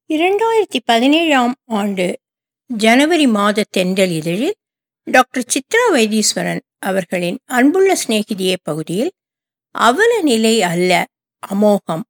2017ஆம் ஆண்டு ஜனவரி மாத தென்றல் இதழில் டாக்டர் சித்ரா வைத்தீஸ்வரன் அவர்களின் அன்புள்ள சிநேகிதியே பகுதியில் அவல நிலை அல்ல அமோகம்.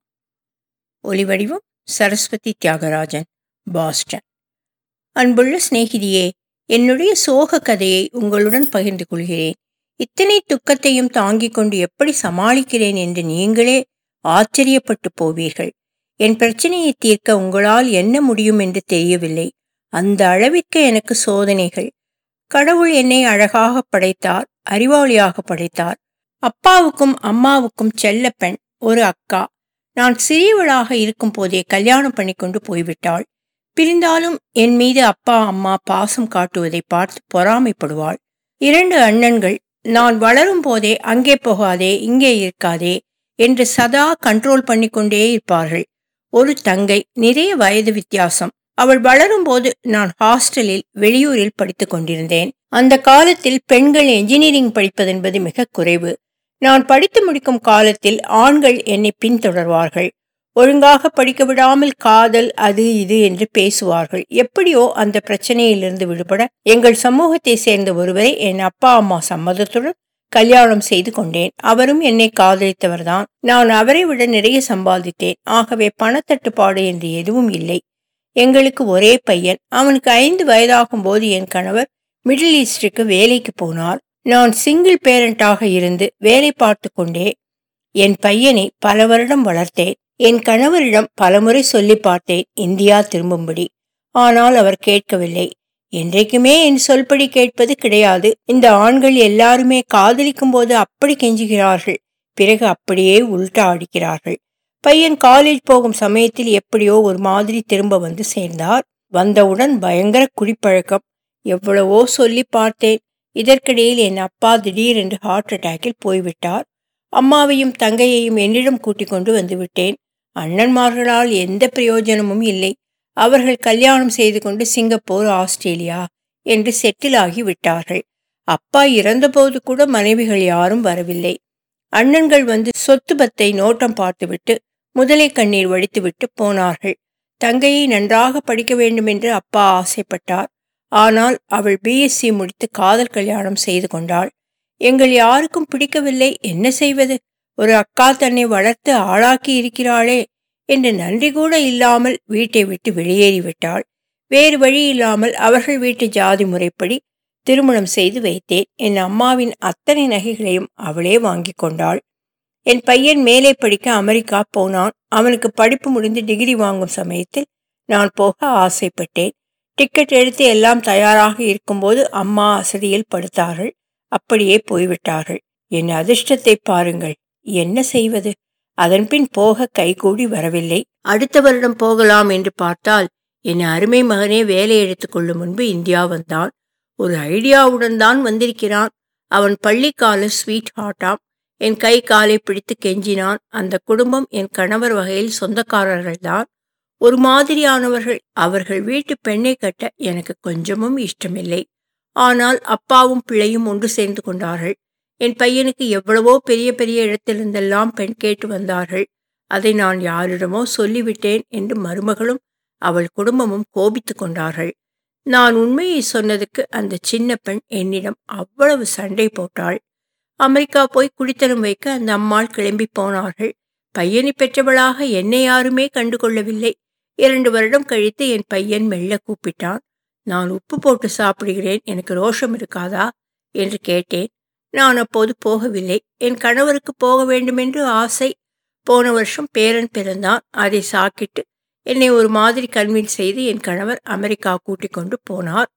ஒலிவடிவம் சரஸ்வதி தியாகராஜன், பாஸ்டன். அன்புள்ள சிநேகிதியே, என்னுடைய சோக கதையை உங்களுடன் பகிர்ந்து கொள்கிறேன். இத்தனை துக்கத்தையும் தாங்கிக் கொண்டு எப்படி சமாளிக்கிறேன் என்று நீங்களே ஆச்சரியப்பட்டு போவீர்கள். என் பிரச்சனையை தீர்க்க உங்களால் என்ன முடியும் என்று தெரியவில்லை. அந்த அளவிற்கு எனக்கு சோதனைகள். கடவுள் என்னை அழகாக படைத்தார், அறிவாளியாக படைத்தார். அப்பாவுக்கும் அம்மாவுக்கும் செல்ல பெண், ஒரு அக்கா. நான் சிறியவளாக இருக்கும் போதே கல்யாணம் பண்ணி கொண்டு போய்விட்டாள். பிரிந்தாலும் என் மீது அப்பா அம்மா பாசம் காட்டுவதை பார்த்து பொறாமைப்படுவாள். 2 அண்ணன்கள். நான் வளரும் போதே அங்கே போகாதே, இங்கே இருக்காதே என்று சதா கண்ட்ரோல் பண்ணி கொண்டே இருப்பார்கள். ஒரு தங்கை, நிறைய வயது வித்தியாசம். அவள் வளரும் போது நான் ஹாஸ்டலில் வெளியூரில் படித்துக் கொண்டிருந்தேன். அந்த காலத்தில் பெண்கள் என்ஜினியரிங் படிப்பதென்பது மிக குறைவு. நான் படித்து முடிக்கும் காலத்தில் ஆண்கள் என்னை பின்தொடர்வார்கள். ஒழுங்காக படிக்க விடாமல் காதல் அது இது என்று பேசுவார்கள். எப்படியோ அந்த பிரச்சனையிலிருந்து விடுபட எங்கள் சமூகத்தை சேர்ந்த ஒருவரை என் அப்பா அம்மா சம்மதத்துடன் கல்யாணம் செய்து கொண்டேன். அவரும் என்னை காதலித்தவர்தான். நான் அவரை விட நிறைய சம்பாதித்தேன். ஆகவே பணத்தட்டுப்பாடு என்று எதுவும் இல்லை. எங்களுக்கு ஒரே பையன். அவனுக்கு 5 வயதாகும் போது என் கணவர் மிடில் ஈஸ்டுக்கு வேலைக்கு போனார். நான் சிங்கிள் பேரண்டாக இருந்து வேலை பார்த்து கொண்டே என் பையனை பல வருடம் வளர்த்தேன். என் கணவரிடம் பலமுறை சொல்லி பார்த்தேன் இந்தியா திரும்பும்படி. ஆனால் அவர் கேட்கவில்லை. என்றைக்குமே என் சொல்படி கேட்பது கிடையாது. இந்த ஆண்கள் எல்லாருமே காதலிக்கும் போது அப்படி கெஞ்சுகிறார்கள், பிறகு அப்படியே உள்டா அடிக்கிறார்கள். பையன் காலேஜ் போகும் சமயத்தில் எப்படியோ ஒரு மாதிரி திரும்ப வந்து சேர்ந்தார். வந்தவுடன் பயங்கர குடிப்பழக்கம். எவ்வளவோ சொல்லி பார்த்தேன். இதற்கிடையில் என் அப்பா திடீரென்று ஹார்ட் அட்டாக்கில் போய்விட்டார். அம்மாவையும் தங்கையையும் என்னிடம் கூட்டிக் கொண்டு வந்து விட்டேன். அண்ணன்மார்களால் எந்த பிரயோஜனமும் இல்லை. அவர்கள் கல்யாணம் செய்து கொண்டு சிங்கப்பூர், ஆஸ்திரேலியா என்று செட்டில் ஆகி விட்டார்கள். அப்பா இறந்தபோது கூட மனைவிகள் யாரும் வரவில்லை. அண்ணன்கள் வந்து சொத்து பத்தை நோட்டம் பார்த்துவிட்டு முதலை கண்ணீர் வடித்துவிட்டு போனார்கள். தங்கையை நன்றாக படிக்க வேண்டும் என்று அப்பா ஆசைப்பட்டார். ஆனால் அவள் பிஎஸ்சி முடித்து காதல் கல்யாணம் செய்து கொண்டாள். எங்கள் யாருக்கும் பிடிக்கவில்லை. என்ன செய்வது? ஒரு அக்கா தன்னை வளர்த்து ஆளாக்கி இருக்கிறாளே என்று நன்றி கூட இல்லாமல் வீட்டை விட்டு வெளியேறிவிட்டாள். வேறு வழி இல்லாமல் அவர்கள் வீட்டு ஜாதி முறைப்படி திருமணம் செய்து வைத்தேன். என் அம்மாவின் அத்தனை நகைகளையும் அவளே வாங்கி கொண்டாள். என் பையன் மேலே படிக்க அமெரிக்கா போனான். அவனுக்கு படிப்பு முடிந்து டிகிரி வாங்கும் சமயத்தில் நான் போக ஆசைப்பட்டேன். டிக்கெட் எடுத்து எல்லாம் தயாராக இருக்கும்போது அம்மா அசதியில் படுத்தார்கள். அப்படியே போய்விட்டார்கள். என் அதிர்ஷ்டத்தை பாருங்கள். என்ன செய்வது? அதன்பின் போக கைகூடி வரவில்லை. அடுத்த வருடம் போகலாம் என்று பார்த்தால் என் அருமை மகனே வேலை எடுத்துக்கொள்ளும் முன்பு இந்தியா வந்தான். ஒரு ஐடியாவுடன் தான் வந்திருக்கிறான். அவன் பள்ளிக்கால ஸ்வீட் ஹார்ட்டாம். என் கை காலை பிடித்து கெஞ்சினான். அந்த குடும்பம் என் கணவர் வகையில் சொந்தக்காரர்கள்தான். ஒரு மாதிரியானவர்கள். அவர்கள் வீட்டு பெண்ணை கட்ட எனக்கு கொஞ்சமும் இஷ்டமில்லை. ஆனால் அப்பாவும் பிள்ளையும் ஒன்று சேர்ந்து கொண்டார்கள். என் பையனுக்கு எவ்வளவோ பெரிய பெரிய இடத்திலிருந்தெல்லாம் பெண் கேட்டு வந்தார்கள். அதை நான் யாரிடமோ சொல்லிவிட்டேன் என்று மருமகளும் அவள் குடும்பமும் கோபித்து கொண்டார்கள். நான் உண்மையை சொன்னதுக்கு அந்த சின்ன பெண் என்னிடம் அவ்வளவு சண்டை போட்டாள். அமெரிக்கா போய் குடித்தனம் வைக்க அந்த அம்மாள் கிளம்பி போனார்கள். பையனை பெற்றவளாக என்னை யாருமே கண்டுகொள்ளவில்லை. 2 வருடம் கழித்து என் பையன் மெல்ல கூப்பிட்டான். நான் உப்பு போட்டு சாப்பிடுகிறேன், எனக்கு ரோஷம் இருக்காதா என்று கேட்டேன். நான் அப்போது போகவில்லை. என் கணவருக்கு போக வேண்டுமென்று ஆசை. போன வருஷம் பேரன் பிறந்தான். அதை சாக்கிட்டு என்னை ஒரு மாதிரி கன்வின்ஸ் செய்து என் கணவர் அமெரிக்கா கூட்டிக் கொண்டு போனார்.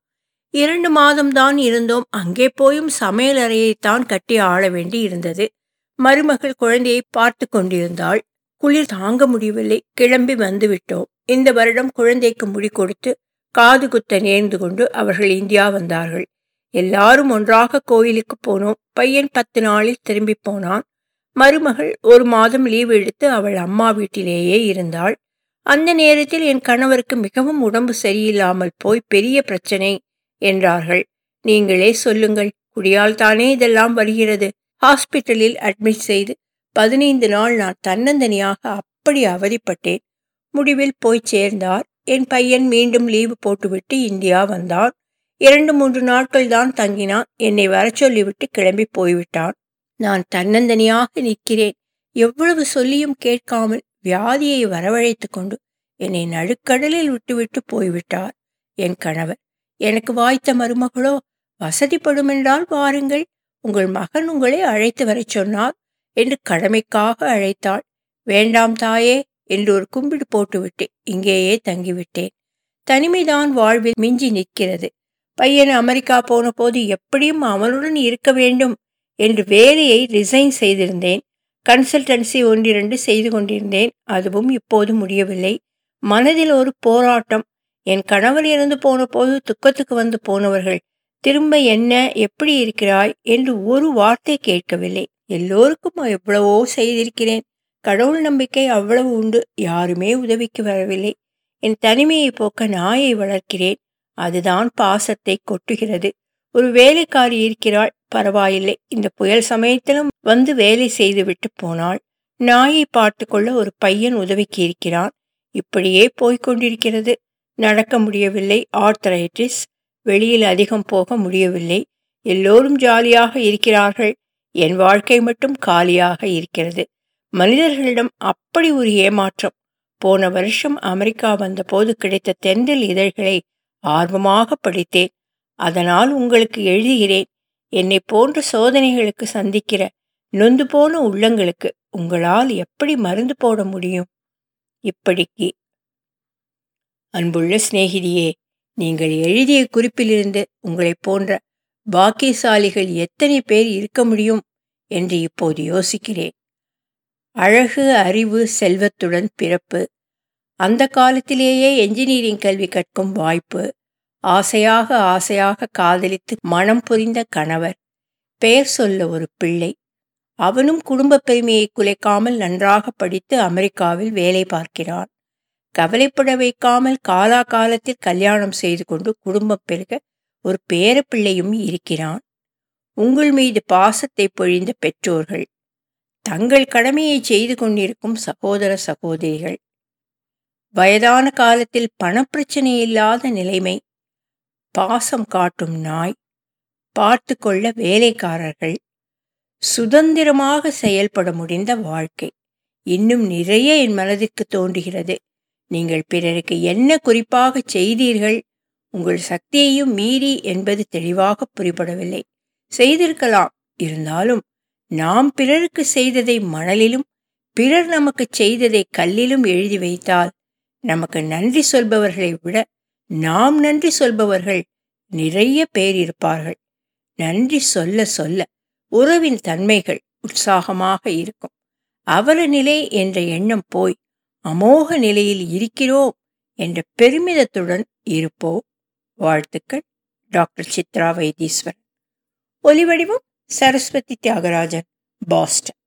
2 மாதம்தான் இருந்தோம். அங்கே போயும் சமையல் அறையைத்தான் கட்டி ஆள வேண்டி இருந்தது. மருமகள் குழந்தையை பார்த்து கொண்டிருந்தாள். குளிர் தாங்க முடியவில்லை. கிளம்பி வந்து விட்டோம். இந்த வருடம் குழந்தைக்கு முடி கொடுத்து காது குத்த நேர்ந்து கொண்டு அவர்கள் இந்தியா வந்தார்கள். எல்லாரும் ஒன்றாக கோயிலுக்கு போனோம். பையன் 10 நாளில் திரும்பி போனான். மருமகள் 1 மாதம் லீவு எடுத்து அவள் அம்மா வீட்டிலேயே இருந்தாள். அந்த நேரத்தில் என் கணவருக்கு மிகவும் உடம்பு சரியில்லாமல் போய் பெரிய பிரச்சனை என்றார்கள். நீங்களே சொல்லுங்கள், குடியால் தானே இதெல்லாம் வருகிறது. ஹாஸ்பிட்டலில் அட்மிட் செய்து 15 நாள் நான் தன்னந்தனியாக அப்படி அவதிப்பட்டேன். முடிவில் போய் சேர்ந்தார். என் பையன் மீண்டும் லீவு போட்டுவிட்டு இந்தியா வந்தான். 2-3 நாட்கள் தான் தங்கினான். என்னை வர சொல்லிவிட்டு கிளம்பி போய்விட்டான். நான் தன்னந்தனியாக நிற்கிறேன். எவ்வளவு சொல்லியும் கேட்காமல் வியாதியை வரவழைத்து கொண்டு என்னை நடுக்கடலில் விட்டுவிட்டு போய்விட்டார் என் கணவர். எனக்கு வாய்த்த மருமகளோ, வசதிப்படுமென்றால் வாருங்கள், உங்கள் மகன் உங்களை அழைத்து வர சொன்னார் என்று கடமைக்காக அழைத்தாள். வேண்டாம் தாயே என்று ஒரு கும்பிடு போட்டுவிட்டு இங்கேயே தங்கிவிட்டேன். தனிமைதான் வாழ்வில் மிஞ்சி நிற்கிறது. பையன் அமெரிக்கா போன போது எப்படியும் அவனுடன் இருக்க வேண்டும் என்று வேலையை ரிசைன் செய்திருந்தேன். கன்சல்டன்சி 1-2 செய்து கொண்டிருந்தேன். அதுவும் இப்போது முடியவில்லை. மனதில் ஒரு போராட்டம். என் கணவர் இறந்து போன போது துக்கத்துக்கு வந்து போனவர்கள் திரும்ப என்ன, எப்படி இருக்கிறாய் என்று ஒரு வார்த்தை கேட்கவில்லை. எல்லோருக்கும் எவ்வளவோ செய்திருக்கிறேன். கடவுள் நம்பிக்கை அவ்வளவு உண்டு. யாருமே உதவிக்கு வரவில்லை. என் தனிமையை போக்க நாயை வளர்க்கிறேன். அதுதான் பாசத்தை கொட்டுகிறது. ஒரு வேலைக்காரி இருக்கிறாள், பரவாயில்லை. இந்த புயல் சமயத்திலும் வந்து வேலை செய்துவிட்டு போனாள். நாயை பார்த்து கொள்ள ஒரு பையன் உதவிக்கு இருக்கிறான். இப்படியே போய்கொண்டிருக்கிறது. நடக்க முடியவில்லை, ஆர்த்தரைட்டிஸ். வெளியில் அதிகம் போக முடியவில்லை. எல்லோரும் ஜாலியாக இருக்கிறார்கள். என் வாழ்க்கை மட்டும் காலியாக இருக்கிறது. மனிதர்களிடம் அப்படி ஒரு ஏமாற்றம். போன வருஷம் அமெரிக்கா வந்தபோது கிடைத்த தென்றல் இதழ்களை ஆர்வமாக படித்தேன். அதனால் உங்களுக்கு எழுதுகிறேன். என்னை போன்ற சோதனைகளுக்கு சந்திக்கிற நொந்து போன உள்ளங்களுக்கு உங்களால் எப்படி மருந்து போட முடியும்? இப்படிக்கு. அன்புள்ள சிநேகிதியே, நீங்கள் எழுதிய குறிப்பிலிருந்து உங்களைப் போன்ற பாக்கியசாலிகள் எத்தனை பேர் இருக்க முடியும் என்று இப்போது யோசிக்கிறேன். அழகு, அறிவு, செல்வத்துடன் பிறப்பு, அந்த காலத்திலேயே என்ஜினியரிங் கல்வி கற்கும் வாய்ப்பு, ஆசையாக காதலித்து மனம் புரிந்த கணவர், பெயர் சொல்ல ஒரு பிள்ளை, அவனும் குடும்ப பெருமையை குலைக்காமல் நன்றாக படித்து அமெரிக்காவில் வேலை பார்க்கிறான். கவலைப்பட வைக்காமல் காலாகாலத்தில் கல்யாணம் செய்து கொண்டு குடும்பம் பெருக ஒரு பேரப்பிள்ளையும் இருக்கிறான். உங்கள் மீது பாசத்தை பொழிந்த பெற்றோர்கள், தங்கள் கடமையை செய்து கொண்டிருக்கும் சகோதர சகோதரிகள், வயதான காலத்தில் பணப்பிரச்சனை இல்லாத நிலைமை, பாசம் காட்டும் நாய், பார்த்து கொள்ள வேலைக்காரர்கள், சுதந்திரமாக செயல்பட முடிந்த வாழ்க்கை, இன்னும் நிறைய என் மனதிற்கு தோன்றுகிறது. நீங்கள் பிறருக்கு என்ன குறிப்பாக செய்தீர்கள், உங்கள் சக்தியையும் மீறி என்பது தெளிவாக புரிபடவில்லை. செய்திருக்கலாம். இருந்தாலும் நாம் பிறருக்கு செய்ததை மணலிலும் பிறர் நமக்கு செய்ததை கல்லிலும் எழுதி வைத்தால் நமக்கு நன்றி சொல்பவர்களை விட நாம் நன்றி சொல்பவர்கள் நிறைய பேர் இருப்பார்கள். நன்றி சொல்ல சொல்ல உறவின் தன்மைகள் உற்சாகமாக இருக்கும். அவல நிலை என்ற எண்ணம் போய் அமோக நிலையில் இருக்கிறோம் என்ற பெருமிதத்துடன் இருப்போம். வாழ்த்துக்கள். டாக்டர் சித்ரா வைத்தீஸ்வரன். ஒலிவடிவம் சரஸ்வதி தியாகராஜன், பாஸ்டன்.